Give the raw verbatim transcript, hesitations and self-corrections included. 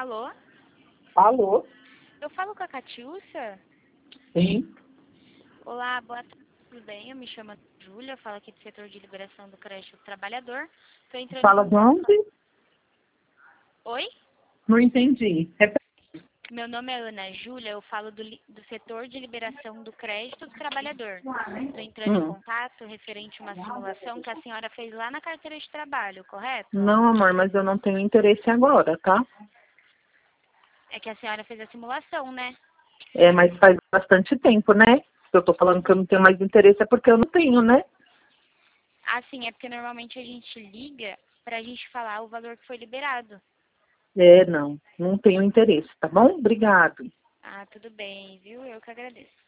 Alô? Alô? Eu falo com a Catiúcia? Sim. Olá, boa tarde, tudo bem? Eu me chamo Júlia, eu falo aqui do setor de liberação do crédito do trabalhador. Tô entrando em Fala de contato... onde? Oi? Não entendi. Repete. Meu nome é Ana Júlia, eu falo do, li- do setor de liberação do crédito do trabalhador. Estou entrando em Hum. contato referente a uma simulação que a senhora fez lá na carteira de trabalho, correto? Não, amor, mas eu não tenho interesse agora, tá? É que a senhora fez a simulação, né? É, mas faz bastante tempo, né? Se eu tô falando que eu não tenho mais interesse é porque eu não tenho, né? Ah, sim, é porque normalmente a gente liga pra gente falar o valor que foi liberado. É, não. Não tenho interesse, tá bom? Obrigado. Ah, tudo bem, viu? Eu que agradeço.